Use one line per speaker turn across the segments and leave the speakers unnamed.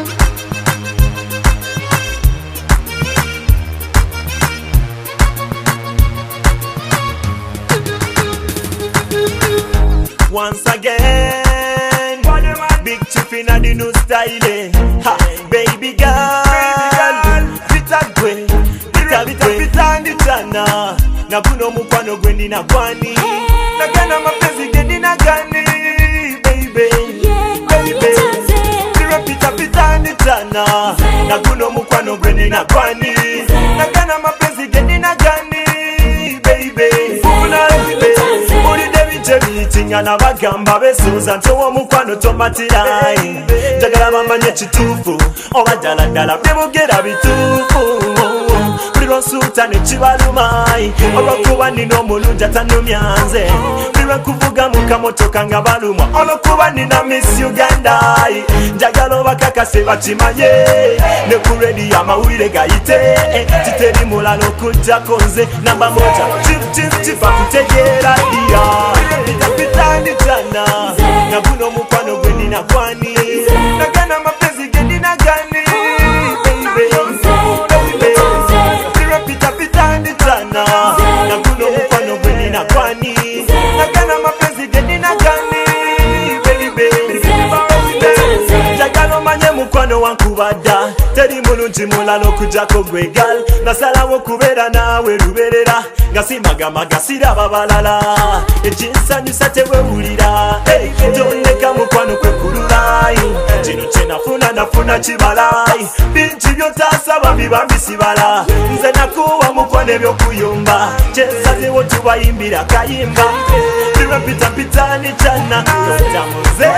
Once again, big chief in the new style. Ha, baby girl, vita ndichana. Na kuno mukwano gwendi na kwani. Na gana mapenzi gendi na gani, baby. Vita ndichana. Na kuno mukwano gwendi na kwani. Na gana mapenzi gendi na gani, baby. Tingana bagamba besuza ntowo mukwano tomatirai jagala bamanye kitufu obadaladala byebogera bitufu biro suta ne kibalumai olwokuba nina omulungi atanumyanze biro kuvuga mukamotoka nga balumwa olwokuba nina Miss Uganda jagala bakakase bakimanye ne ku radio amawulire gayite kiteri mulalo kujjako nze namba moja chief akutegeera dia Pitani jana na kuno mukwano gwendi na kwani na gana mapenzi gendi na gani baby pitani jana na kuno mukwano gwendi na kwani na gana mapenzi gendi na gani baby jagalo manye mukwano wankubada teri mulungi mulalo kujako gwegal nasalawo kubeera nawe luberera ngasimagamaga siraba balala ekinsanyusa tewewulira tondeka mukwano kwekululayi kino nafuna kibalayi bingi byotasaba biba mbisibala nze nakuwa mukwano ebyokuyumba kyensazewo tubayimbira kayimba birwe pitapitani cyana totamuze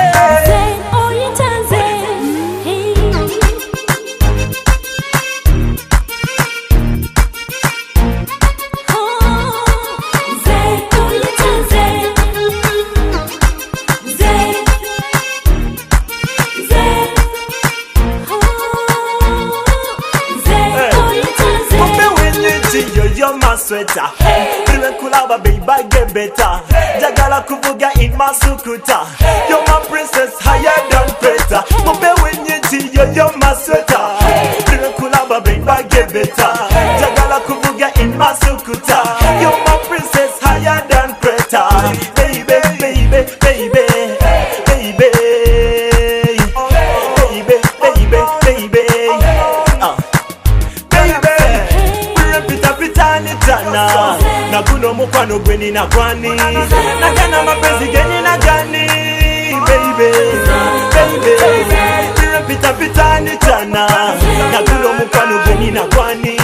You're my sweater. Even kulaba baby I get better. Jagala kuvuga in my sukuta. You're my princess higher than Peter. Mbe wenye you're my sweater. Even kulaba baby I get better. Jagala kuvuga in my sukuta. You're my princess higher than Peter. Baby, baby, baby, baby, baby, baby. Na kuno mukwano gweni na kwani na gana mapenzi geni na gani baby baby pita ni tana na kuno mukwano gweni na kwani